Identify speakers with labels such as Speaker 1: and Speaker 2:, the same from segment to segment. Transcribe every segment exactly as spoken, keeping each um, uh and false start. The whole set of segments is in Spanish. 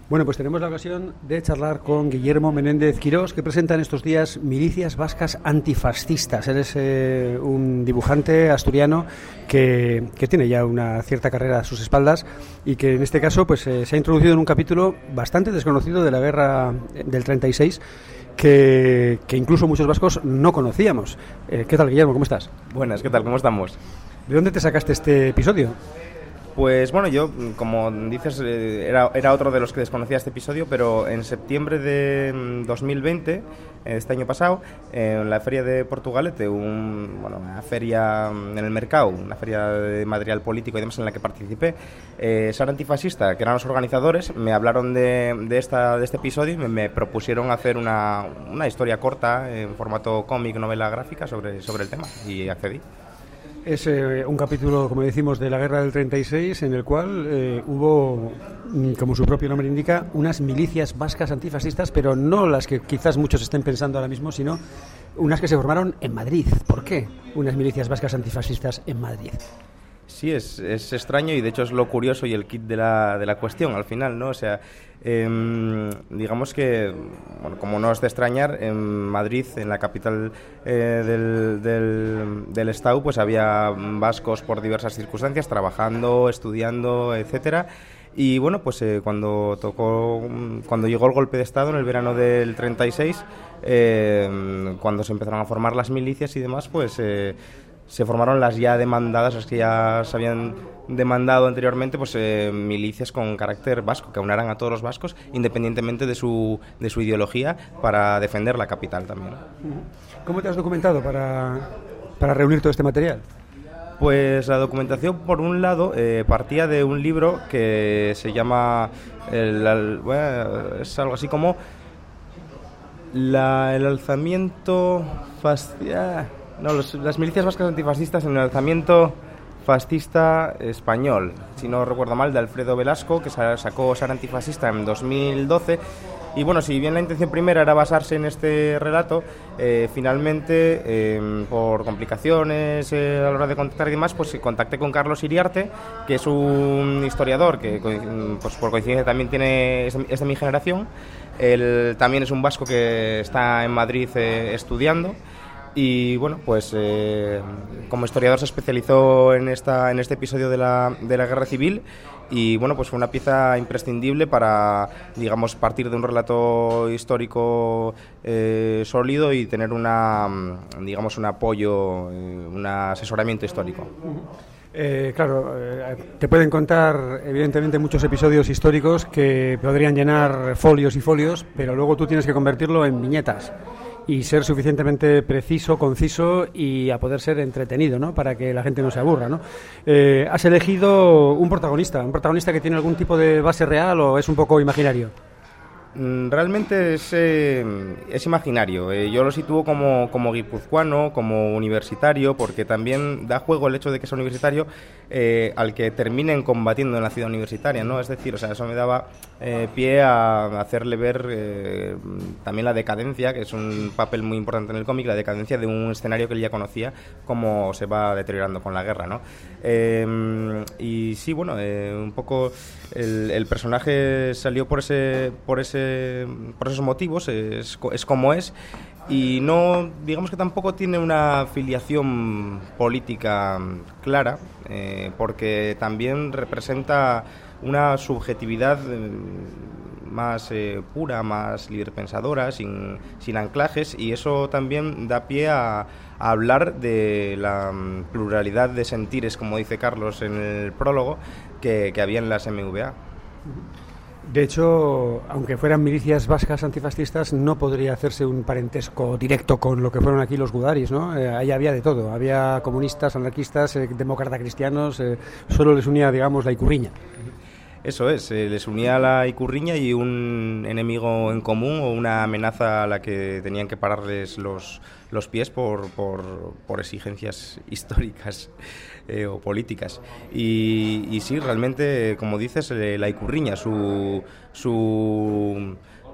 Speaker 1: Bueno, pues tenemos la ocasión de charlar con Guillermo Menéndez Quirós, que presenta en estos días Milicias Vascas Antifascistas. Él es eh, un dibujante asturiano que, que tiene ya una cierta carrera a sus espaldas y que en este caso pues eh, se ha introducido en un capítulo bastante desconocido de la guerra del treinta y seis, que, que incluso muchos vascos no conocíamos. Eh, ¿Qué tal, Guillermo? ¿Cómo estás?
Speaker 2: Buenas, ¿qué tal? ¿Cómo estamos?
Speaker 1: ¿De dónde te sacaste este episodio?
Speaker 2: Pues bueno, yo, como dices, era, era otro de los que desconocía este episodio, pero en septiembre de dos mil veinte, este año pasado, en la feria de Portugalete, un, bueno, una feria en el mercado, una feria de material político y demás en la que participé, eh, Sara Antifascista, que eran los organizadores, me hablaron de, de, esta, de este episodio y me, me propusieron hacer una, una historia corta en formato cómic, novela gráfica sobre, sobre el tema, y accedí.
Speaker 1: Es eh, un capítulo, como decimos, de la guerra del treinta y seis, en el cual eh, hubo, como su propio nombre indica, unas milicias vascas antifascistas, pero no las que quizás muchos estén pensando ahora mismo, sino unas que se formaron en Madrid. ¿Por qué unas milicias vascas antifascistas en Madrid?
Speaker 2: Sí, es, es extraño y de hecho es lo curioso y el kit de la, de la cuestión al final, ¿no? O sea, eh, digamos que, bueno, como no es de extrañar, en Madrid, en la capital eh, del, del, del Estado, pues había vascos por diversas circunstancias, trabajando, estudiando, etcétera. Y bueno, pues eh, cuando tocó, cuando llegó el golpe de Estado en el verano del treinta y seis, eh, cuando se empezaron a formar las milicias y demás, pues eh, se formaron las ya demandadas, las que ya se habían demandado anteriormente, pues eh, milicias con carácter vasco, que aunaran a todos los vascos, independientemente de su, de su ideología, para defender la capital también.
Speaker 1: ¿Cómo te has documentado para, para reunir todo este material?
Speaker 2: Pues la documentación, por un lado, eh, partía de un libro que se llama, el, el, bueno, es algo así como la, el alzamiento fascista... No, los, las milicias vascas antifascistas en el alzamiento fascista español, si no recuerdo mal, de Alfredo Velasco, que sacó Sara Antifascista en dos mil doce. Y bueno, si bien la intención primera era basarse en este relato, eh, finalmente, eh, por complicaciones eh, a la hora de contactar y demás, pues contacté con Carlos Iriarte, que es un historiador que, pues, por coincidencia también tiene, es, de, es de mi generación. Él también es un vasco que está en Madrid eh, estudiando. Y bueno, pues eh, como historiador se especializó en esta en este episodio de la, de la Guerra Civil y bueno, pues fue una pieza imprescindible para, digamos, partir de un relato histórico eh, sólido y tener una, digamos, un apoyo, eh, un asesoramiento histórico.
Speaker 1: Eh, claro, eh, te pueden contar evidentemente muchos episodios históricos que podrían llenar folios y folios, pero luego tú tienes que convertirlo en viñetas y ser suficientemente preciso, conciso y a poder ser entretenido, ¿no? Para que la gente no se aburra, ¿no? Eh, has elegido un protagonista, un protagonista que tiene algún tipo de base real o es un poco imaginario.
Speaker 2: Realmente es, eh, es imaginario. Eh, yo lo sitúo como, como guipuzcoano, como universitario, porque también da juego el hecho de que sea universitario eh, al que terminen combatiendo en la ciudad universitaria, ¿no? Es decir, o sea, eso me daba eh, pie a hacerle ver eh, también la decadencia, que es un papel muy importante en el cómic, la decadencia de un escenario que él ya conocía, cómo se va deteriorando con la guerra, ¿no? Eh, y sí, bueno, eh, un poco el, el personaje salió por ese por ese por esos motivos, es, es como es, y no, digamos que tampoco tiene una filiación política clara, eh, porque también representa una subjetividad eh, más eh, pura, más libre-pensadora, sin, sin anclajes, y eso también da pie a, a hablar de la pluralidad de sentires, como dice Carlos en el prólogo, que, que había en las M V A.
Speaker 1: De hecho, aunque fueran milicias vascas antifascistas, no podría hacerse un parentesco directo con lo que fueron aquí los gudaris, ¿no? Eh, ahí había de todo. Había comunistas, anarquistas, eh, demócratas cristianos, eh, solo les unía, digamos, la Icurriña.
Speaker 2: Eso es, eh, les unía la Icurriña y un enemigo en común o una amenaza a la que tenían que pararles los, los pies por, por, por exigencias históricas eh, o políticas. Y, y sí, realmente, como dices, eh, la Icurriña, su, su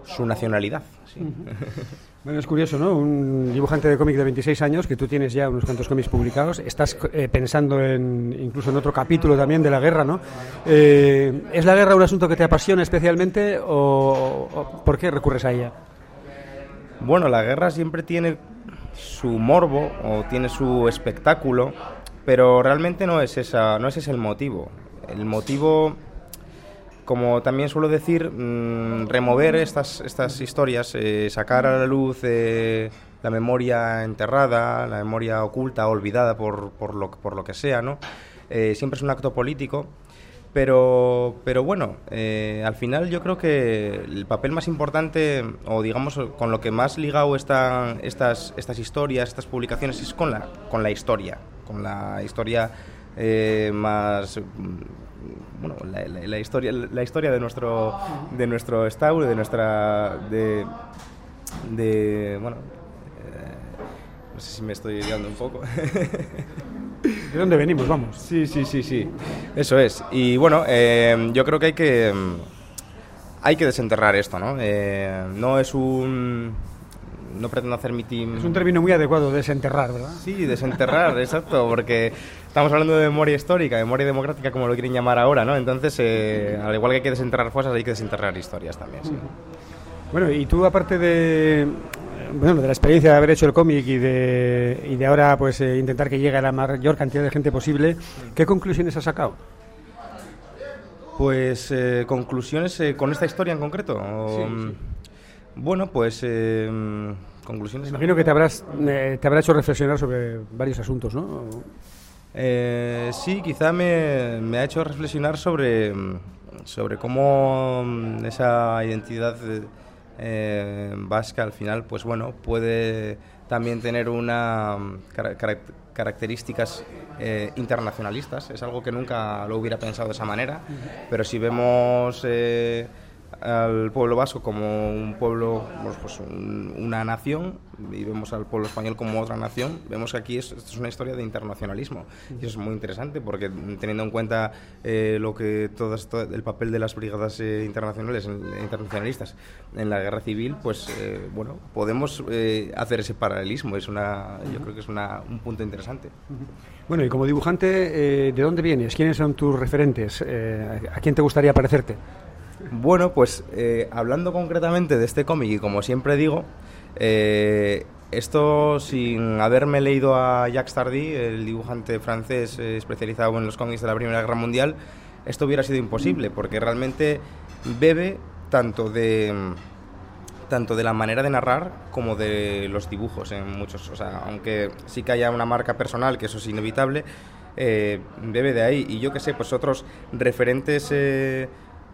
Speaker 2: su nacionalidad. Sí.
Speaker 1: Uh-huh. Bueno, es curioso, ¿no? Un dibujante de cómic de veintiséis años, que tú tienes ya unos cuantos cómics publicados, estás eh, pensando en incluso en otro capítulo también de la guerra, ¿no? Eh, ¿Es la guerra un asunto que te apasiona especialmente o, o por qué recurres a ella?
Speaker 2: Bueno, la guerra siempre tiene su morbo o tiene su espectáculo, pero realmente no es esa, no es ese el motivo. El motivo, como también suelo decir, mmm, remover estas, estas historias, eh, sacar a la luz eh, la memoria enterrada, la memoria oculta, olvidada por, por, lo, por lo que sea, ¿no? Eh, siempre es un acto político, pero, pero bueno, eh, al final yo creo que el papel más importante, o digamos con lo que más ligado están estas, estas historias, estas publicaciones, es con la, con la historia, con la historia eh, más... bueno, la, la, la historia la historia de nuestro de nuestro estado, de nuestra de de bueno eh, no sé si me estoy liando un poco.
Speaker 1: ¿De dónde venimos? Vamos.
Speaker 2: Sí, sí, sí, sí. Eso es. Y bueno, eh, yo creo que hay que hay que desenterrar esto, ¿no? Eh, no es un no pretendo hacer mi team...
Speaker 1: Es un término muy adecuado, desenterrar, ¿verdad?
Speaker 2: Sí, desenterrar, exacto, porque estamos hablando de memoria histórica, memoria democrática, como lo quieren llamar ahora, ¿no? Entonces, eh, al igual que hay que desenterrar cosas, hay que desenterrar historias también, sí.
Speaker 1: Bueno, y tú, aparte de, bueno, de la experiencia de haber hecho el cómic y de, y de ahora pues eh, intentar que llegue a la mayor cantidad de gente posible, ¿qué conclusiones has sacado?
Speaker 2: Pues eh, conclusiones eh, con esta historia en concreto. O,
Speaker 1: sí, sí.
Speaker 2: Bueno, pues eh, conclusiones.
Speaker 1: Me imagino que te habrás eh, te habrá hecho reflexionar sobre varios asuntos, ¿no?
Speaker 2: Eh, sí, quizá me, me ha hecho reflexionar sobre sobre cómo esa identidad eh, vasca al final, pues bueno, puede también tener una car- car- características eh, internacionalistas. Es algo que nunca lo hubiera pensado de esa manera, pero si vemos eh, al pueblo vasco como un pueblo, pues un, una nación, y vemos al pueblo español como otra nación, vemos que aquí es, esto es una historia de internacionalismo, y eso es muy interesante porque teniendo en cuenta eh, lo que todo esto, el papel de las brigadas eh, internacionales, internacionalistas en la guerra civil, pues eh, bueno, podemos eh, hacer ese paralelismo. Es una, yo creo que es una, un punto interesante.
Speaker 1: Bueno, y como dibujante, eh, ¿de dónde vienes? ¿Quiénes son tus referentes? Eh, ¿A quién te gustaría parecerte?
Speaker 2: Bueno, pues eh, hablando concretamente de este cómic, y como siempre digo, eh, esto sin haberme leído a Jacques Tardy, el dibujante francés eh, especializado en los cómics de la Primera Guerra Mundial, esto hubiera sido imposible, porque realmente bebe tanto de tanto de la manera de narrar como de los dibujos en muchos, o sea, aunque sí que haya una marca personal, que eso es inevitable, eh, bebe de ahí. Y yo que sé, pues otros referentes eh,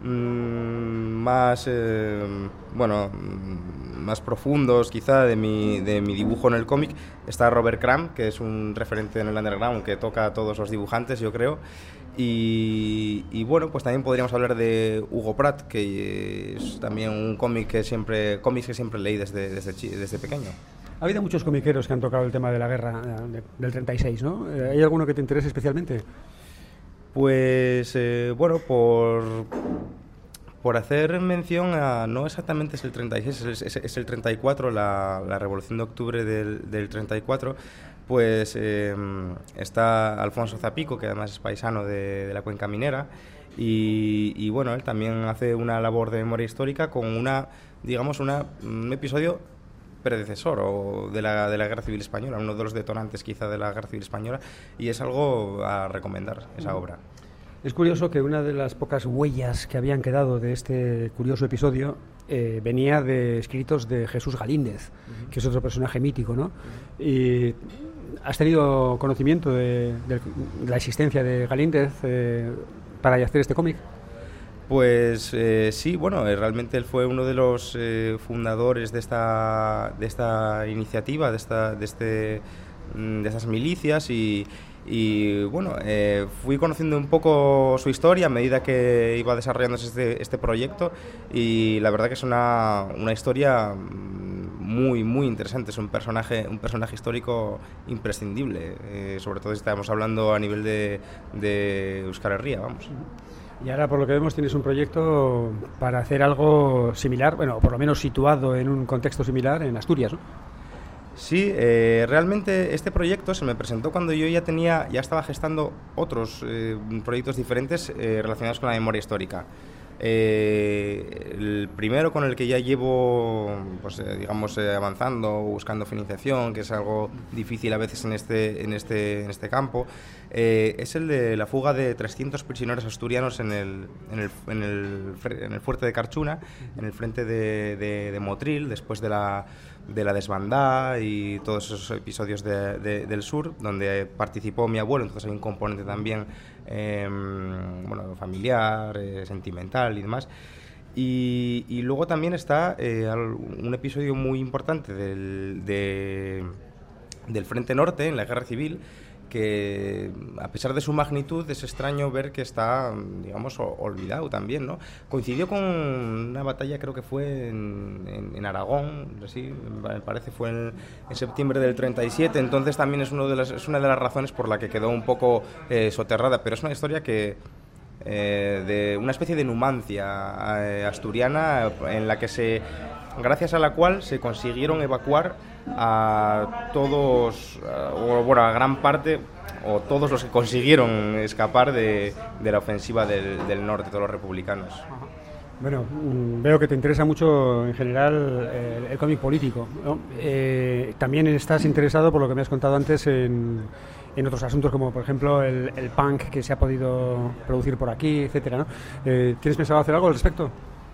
Speaker 2: más eh, bueno más profundos quizá de mi, de mi dibujo en el cómic, está Robert Crumb, que es un referente en el underground que toca a todos los dibujantes, yo creo, y, y bueno, pues también podríamos hablar de Hugo Pratt, que es también un cómic que siempre cómics que siempre leí desde, desde, desde pequeño.
Speaker 1: Ha habido muchos comiqueros que han tocado el tema de la guerra de, del treinta y seis, ¿no? ¿Hay alguno que te interese especialmente?
Speaker 2: Pues eh, bueno, por por hacer mención a, no exactamente es el treinta y seis, es, es, es el treinta y cuatro, la, la Revolución de Octubre del, del treinta y cuatro, pues eh, está Alfonso Zapico, que además es paisano de, de la Cuenca Minera, y, y bueno, él también hace una labor de memoria histórica con una, digamos, una, un episodio predecesor o de la de la Guerra Civil Española, uno de los detonantes quizá de la Guerra Civil Española, y es algo a recomendar, esa obra.
Speaker 1: Es curioso que una de las pocas huellas que habían quedado de este curioso episodio eh, venía de escritos de Jesús Galíndez, uh-huh. que es otro personaje mítico, ¿no? Uh-huh. Y ¿has tenido conocimiento de, de la existencia de Galíndez eh, para hacer este cómic?
Speaker 2: Pues eh, sí, bueno, eh, realmente él fue uno de los eh, fundadores de esta de esta iniciativa, de esta de este de estas milicias, y Y bueno, eh, fui conociendo un poco su historia a medida que iba desarrollándose este, este proyecto, y la verdad que es una, una historia muy muy interesante. Es un personaje un personaje histórico imprescindible, eh, sobre todo si estamos hablando a nivel de, de Euskal Herria, vamos.
Speaker 1: Y ahora, por lo que vemos, tienes un proyecto para hacer algo similar, bueno, por lo menos situado en un contexto similar en Asturias, ¿no?
Speaker 2: Sí, eh, realmente este proyecto se me presentó cuando yo ya tenía, ya estaba gestando otros eh, proyectos diferentes eh, relacionados con la memoria histórica. Eh, el primero con el que ya llevo, pues, eh, digamos, eh, avanzando, buscando financiación, que es algo difícil a veces en este, en este, en este campo, eh, es el de la fuga de trescientos prisioneros asturianos en el, en el, en el, en el fuerte de Carchuna, en el frente de, de, de Motril, después de la de la desbandada y todos esos episodios de, de, del sur, donde participó mi abuelo, entonces hay un componente también eh, bueno, familiar, eh, sentimental y demás. Y, y luego también está eh, un episodio muy importante del, de, del Frente Norte, en la Guerra Civil, que a pesar de su magnitud es extraño ver que está, digamos, olvidado también, ¿no? Coincidió con una batalla, creo que fue en, en, en Aragón, así, me parece, fue en, en septiembre del treinta y siete, entonces también es, uno de las, es una de las razones por la que quedó un poco eh, soterrada, pero es una historia que eh, de una especie de numancia eh, asturiana en la que se, gracias a la cual se consiguieron evacuar a todos, o bueno, a gran parte, o todos los que consiguieron escapar de, de la ofensiva del, del norte, todos los republicanos.
Speaker 1: Bueno, veo que te interesa mucho en general eh, el cómic político, ¿no? Eh, también estás interesado, por lo que me has contado antes, en, en otros asuntos como, por ejemplo, el, el punk que se ha podido producir por aquí, etcétera, ¿no? Eh, ¿Tienes pensado hacer algo al respecto?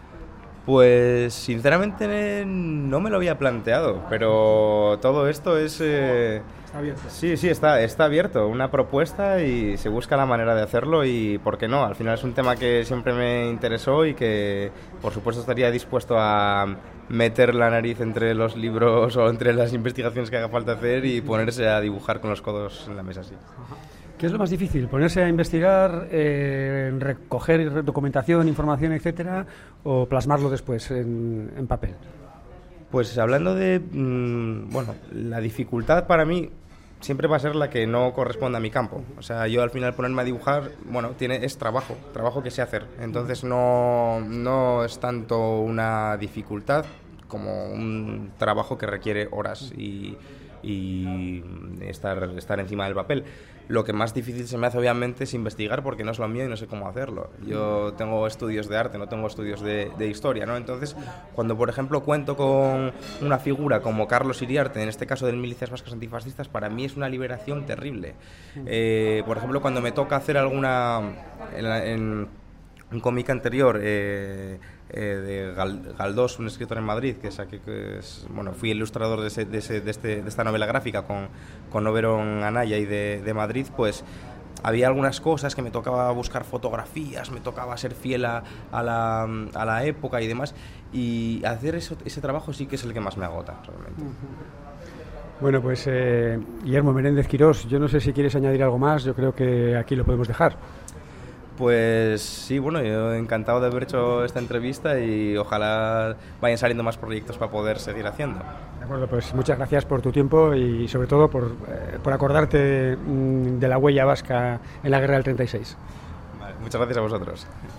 Speaker 2: Pues sinceramente no me lo había planteado, pero todo esto es... Eh,
Speaker 1: está abierto.
Speaker 2: Sí, sí, está, está abierto, una propuesta y se busca la manera de hacerlo y ¿por qué no? Al final es un tema que siempre me interesó y que por supuesto estaría dispuesto a meter la nariz entre los libros o entre las investigaciones que haga falta hacer y ponerse a dibujar con los codos en la mesa así.
Speaker 1: Ajá. ¿Qué es lo más difícil? ¿Ponerse a investigar, eh, recoger documentación, información, etcétera, o plasmarlo después en, en papel?
Speaker 2: Pues hablando de, mmm, bueno, la dificultad para mí siempre va a ser la que no corresponde a mi campo. O sea, yo al final ponerme a dibujar, bueno, tiene, es trabajo, trabajo que sé hacer. Entonces no, no es tanto una dificultad como un trabajo que requiere horas y, y estar, estar encima del papel. Lo que más difícil se me hace obviamente es investigar porque no es lo mío y no sé cómo hacerlo. Yo tengo estudios de arte, no tengo estudios de, de historia, ¿no? Entonces, cuando por ejemplo cuento con una figura como Carlos Iriarte, en este caso del Milicias Vascas Antifascistas, para mí es una liberación terrible. Eh, por ejemplo, cuando me toca hacer alguna... en, en un cómic anterior eh, eh, de Gal, Galdós, un escritor en Madrid, que es, aquí, que es bueno, fui ilustrador de, ese, de, ese, de, este, de esta novela gráfica con, con Oberon Anaya y de, de Madrid, pues había algunas cosas que me tocaba buscar fotografías, me tocaba ser fiel a, a, la, a la época y demás, y hacer eso, ese trabajo sí que es el que más me agota realmente.
Speaker 1: Bueno, pues eh, Guillermo Menéndez Quirós, yo no sé si quieres añadir algo más, yo creo que aquí lo podemos dejar.
Speaker 2: Pues sí, bueno, yo encantado de haber hecho esta entrevista y ojalá vayan saliendo más proyectos para poder seguir haciendo.
Speaker 1: De acuerdo, pues muchas gracias por tu tiempo y sobre todo por, eh, por acordarte mmm, de la huella vasca en la guerra del treinta y seis.
Speaker 2: Vale, muchas gracias a vosotros.